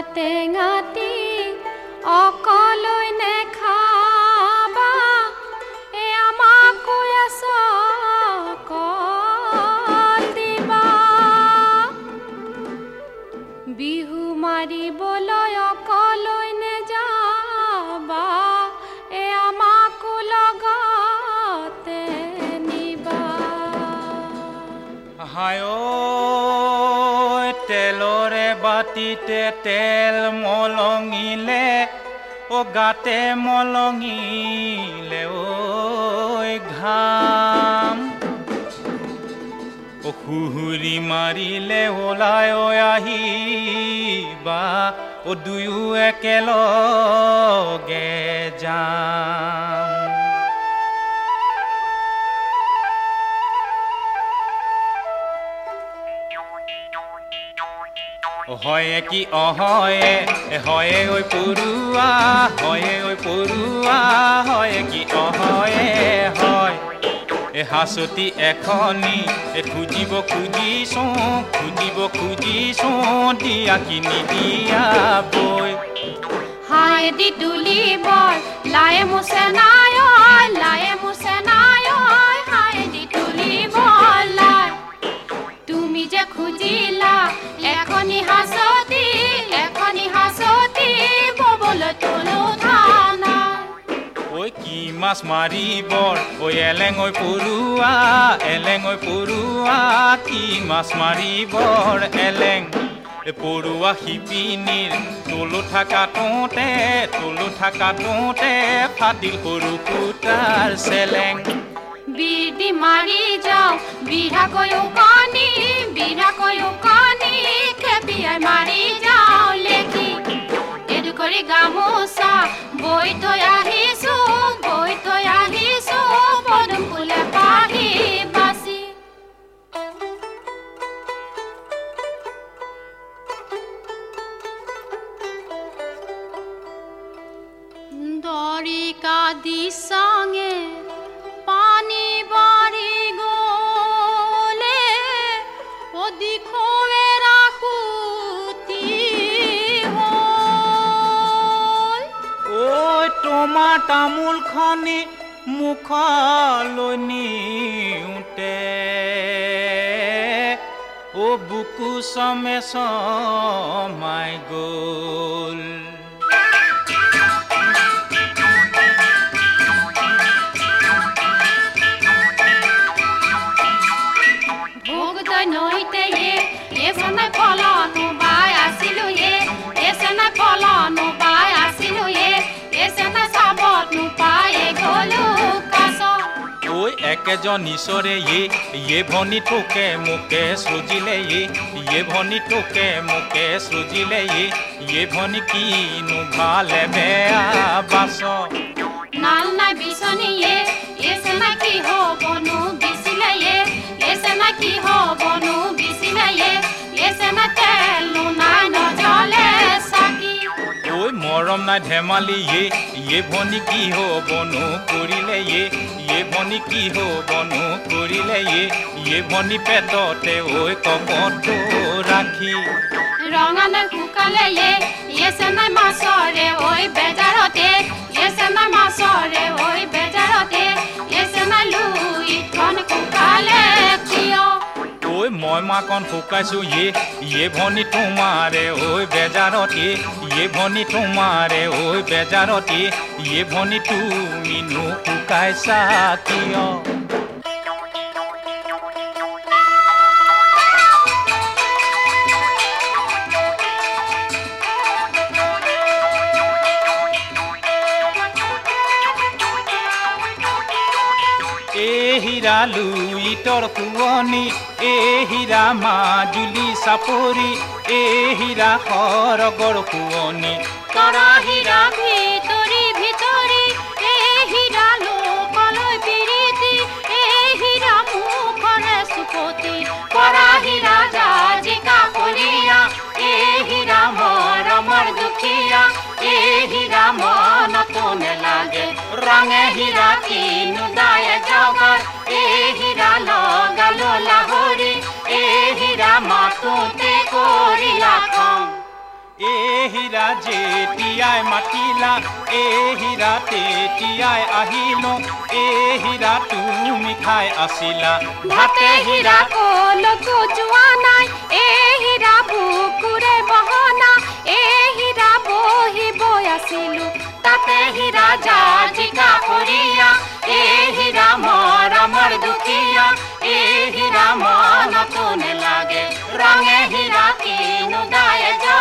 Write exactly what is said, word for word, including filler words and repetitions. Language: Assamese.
টেঙাটি অকলৈ নেখাবা এ আমাকো এচকল দিবা বিহু মাৰিবলৈ অকলৈ নেযাবা এ আমাকো লগতে নিবা হায় তেলৰে বাটিতে তেল মলঙিলে ও গাতে মলঙিলে ঐ ঘাম ও হুহুৰি মাৰিলে ওলাই আহিবা ও দুয়ো একেলগে যাম হয় কি অহয়ে হয়ে ঐ পৰুৱা হয়ে ঐ পৰুৱা হয় কি অহয়ে হয় এ হাসতি এখনি এ খুজিব খুজিছো খুজিব খুজিছো দিয়া কিনি দিয়া বৈ হায় দি তুলিবৰ লায়ে মুছে নাই লায়ে মুছে নাই হায় দি তুলিবৰ লাই তুমি যে খুজিলা এখনি হাসতি এখনি হাসতি ববলে তোলো থানা ঐ কি মাছ মাৰিবৰ ঐ এলেং ঐ পৰুৱা এলেং ঐ পৰুৱা কি মাছ মাৰিবৰ এলেং পৰুৱা শিপিনীৰ তোলো থাকা তোতে তোলো থাকা তোতে ফাটিল সৰু ফুটাৰ চেলেং বিৰদি মাৰি যাওঁ বিৰা কয়ো কানি বিৰা কয়ো কানি খেপিয়াই মাৰি যাওঁ লেখি এদু কৰি গামোচা বৈ থৈ আহিছো বৈ থৈ আহিছো পদুম ফুলে পাহি বাচি দৰিকা দিচাঙে পানী বাঢ়ি গলে অদিখৰে ৰাখুতি হ'ল ঐ তোমাৰ তামোল খনি মুখলৈ নিওঁতে ও বুকু চমে চমাই গ'ল নইতে এ এসনে পলনো বাই আসিলো এ এসনে পলনো বাই আসিলো এ এসনে সাবত নু পায়ে গলু কাছ ঐ একেজন ঈশ্বৰে এ ইয়ে ভনী তোকে মোকে সৃজিলে এ ইয়ে ভনী তোকে মোকে সৃজিলে এ ইয়ে ভনী কিনো ভালে বেয়া বাছ নাল নাই বিচনি এ এসনে কি হবনো বিচিলে এ এসনে কি হবনো বিচিলে এ এসনে তেলু নাই নজলে সাকি ঐ মৰম নাই ধেমালি এ ইয়ে ভনী কি হবনো কৰিলে এ ইয়ে ভনী কি হবনো কৰিলে এ ইয়ে ভনী পেটতে ঐ কপটো ৰাখি ৰঙানে শুকালে এ এসনে মাছৰে ঐ বেজাৰতে এসনে মাছৰে ঐ বেজাৰতে এসনে লুই খন শুকালে কিয় ঐ মই মাকন শুকাইছো ইয়ে ইয়ে ভনী তোমাৰে ঐ বেজাৰতে ইয়ে ভনী তোমাৰে ঐ বেজাৰতে ইয়ে ভনী তুমিনো শুকাইছা কিয় এ হীৰা লুইতৰ শুৱনি এ হীৰা মাজুলী চাপৰি এ হীৰা সৰগৰ শুৱনি তৰা হীৰা ভিতৰি ভিতৰি এ হীৰা লোকলৈ বিৰিতি এ হীৰা মুখৰে সুপতি পৰা হীৰা জাজিকা কৰিয়া এ হীৰা মৰমৰ দুখীয়া এ হীৰা মনতো নেলাগে ৰঙে হীৰা কিনো দায়ে জগত এ হীৰা লগালো লাহৰি এ হীৰা মাতোতে কৰিলা খং এই হীৰা যেতিয়াই মাতিলা এই হীৰা তেতিয়াই আহিলো এই হীৰা তুমি খাই আছিলা ভাতে হীৰা কলকো যোৱা নাই এই হীৰা বুকুৰে বহনা এই হীৰা বহিব আছিলো তাতে হীৰা জাজিকা পৰিয়া এই হীৰা মৰমৰ দুখীয়া এই হীৰা মনতো নেলাগে ৰঙে হীৰা কিনো দায়ে